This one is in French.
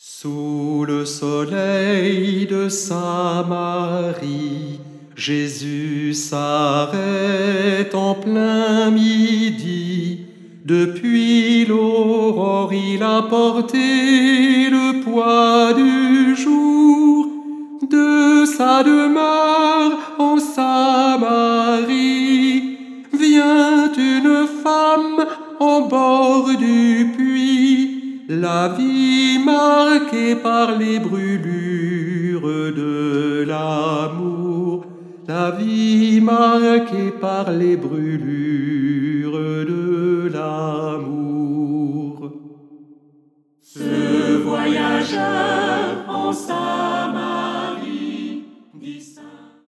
Sous le soleil de Samarie, Jésus s'arrête en plein midi. Depuis l'aurore, il a porté le poids du jour. De sa demeure en Samarie vient une femme en bord du puits. La vie marquée par les brûlures de l'amour, la vie marquée par les brûlures de l'amour. Ce voyageur en sa